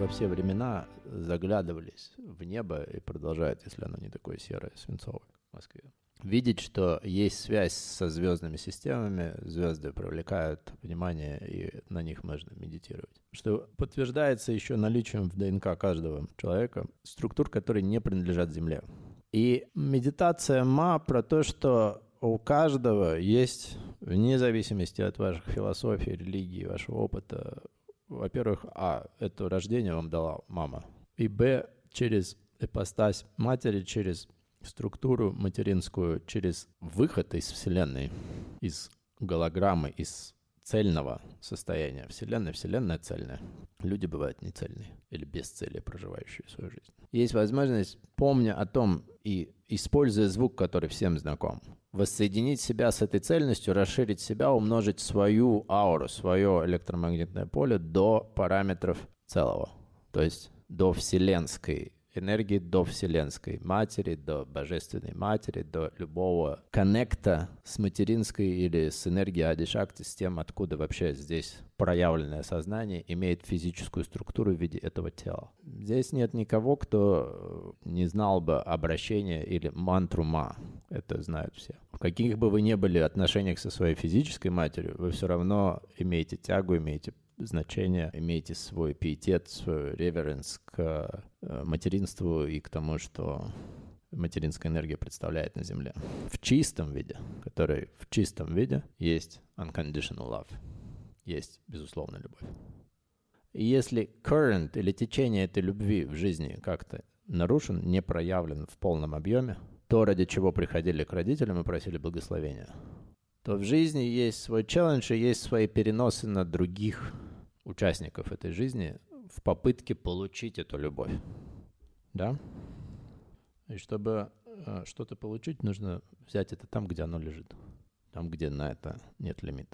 все времена заглядывались в небо и продолжают, если оно не такое серое, свинцовое, в Москве. Видеть, что есть связь со звездными системами, звезды привлекают внимание, и на них можно медитировать. Что подтверждается еще наличием в ДНК каждого человека структур, которые не принадлежат Земле. И медитация ма про то, что у каждого есть, вне зависимости от ваших философий, религии, вашего опыта, во-первых, это рождение вам дала мама, и через ипостась матери, через структуру материнскую, через выход из Вселенной, из голограммы, из цельного состояния Вселенной. Вселенная цельная. Люди бывают нецельные или без цели проживающие свою жизнь. Есть возможность, помня о том и используя звук, который всем знаком, воссоединить себя с этой цельностью, расширить себя, умножить свою ауру, свое электромагнитное поле до параметров целого. То есть до вселенской энергии, до вселенской матери, до божественной матери, до любого коннекта с материнской или с энергией Ади-Шакти, с тем, откуда вообще здесь проявленное сознание имеет физическую структуру в виде этого тела. Здесь нет никого, кто не знал бы обращения или мантру ма. Это знают все. В каких бы вы ни были отношениях со своей физической матерью, вы все равно имеете тягу, имеете значение, имеете свой пиетет, свой реверенс к материнству и к тому, что материнская энергия представляет на Земле. В чистом виде, который в чистом виде есть unconditional love, есть безусловная любовь. И если current или течение этой любви в жизни как-то нарушен, не проявлен в полном объеме, то, ради чего приходили к родителям и просили благословения, то в жизни есть свой челлендж и есть свои переносы на других участников этой жизни в попытке получить эту любовь. Да? И чтобы что-то получить, нужно взять это там, где оно лежит. Там, где на это нет лимита.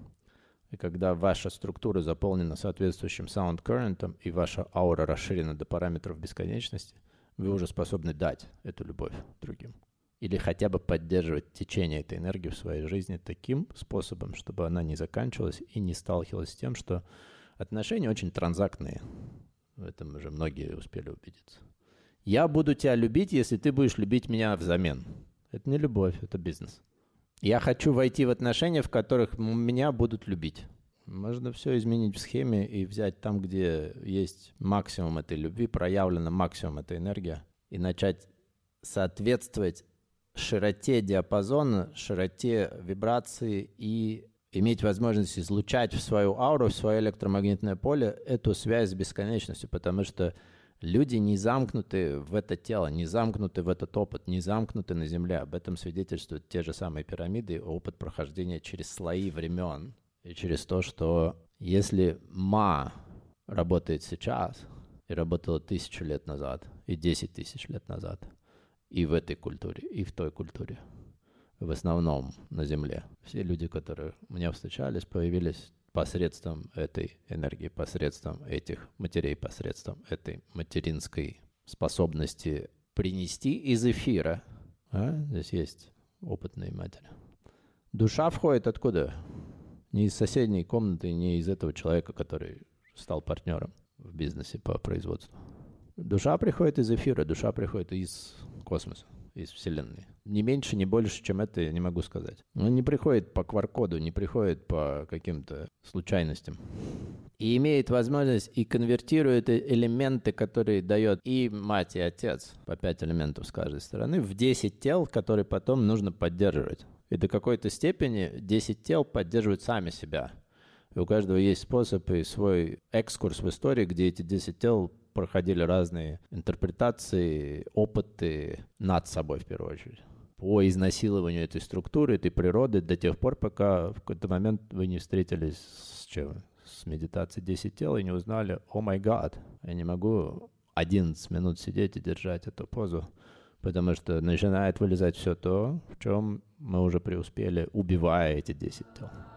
И когда ваша структура заполнена соответствующим sound current, и ваша аура расширена до параметров бесконечности, вы уже способны дать эту любовь другим. Или хотя бы поддерживать течение этой энергии в своей жизни таким способом, чтобы она не заканчивалась и не сталкивалась с тем, что отношения очень транзактные. В этом уже многие успели убедиться. Я буду тебя любить, если ты будешь любить меня взамен. Это не любовь, это бизнес. Я хочу войти в отношения, в которых меня будут любить. Можно все изменить в схеме и взять там, где есть максимум этой любви, проявлено максимум этой энергии, и начать соответствовать широте диапазона, широте вибрации и иметь возможность излучать в свою ауру, в свое электромагнитное поле эту связь с бесконечностью, потому что люди не замкнуты в это тело, не замкнуты в этот опыт, не замкнуты на Земле. Об этом свидетельствуют те же самые пирамиды, опыт прохождения через слои времен и через то, что если ма работает сейчас и работала 1000 лет назад и 10 тысяч лет назад, и в этой культуре, и в той культуре. В основном на Земле. Все люди, которые у меня встречались, появились посредством этой энергии, посредством этих матерей, посредством этой материнской способности принести из эфира. Здесь есть опытные матери. Душа входит откуда? Не из соседней комнаты, не из этого человека, который стал партнером в бизнесе по производству. Душа приходит из эфира, душа приходит из космоса, из Вселенной. Не меньше, не больше, чем это, я не могу сказать. Он не приходит по QR-коду, не приходит по каким-то случайностям. И имеет возможность и конвертирует элементы, которые дает и мать, и отец, по 5 элементов с каждой стороны, в 10 тел, которые потом нужно поддерживать. И до какой-то степени 10 тел поддерживают сами себя. И у каждого есть способ и свой экскурс в истории, где эти 10 тел проходили разные интерпретации, опыты над собой, в первую очередь, по изнасилованию этой структуры, этой природы до тех пор, пока в какой-то момент вы не встретились с чем? С медитацией 10 тел и не узнали, о май гад, я не могу 11 минут сидеть и держать эту позу, потому что начинает вылезать все то, в чем мы уже преуспели, убивая эти 10 тел.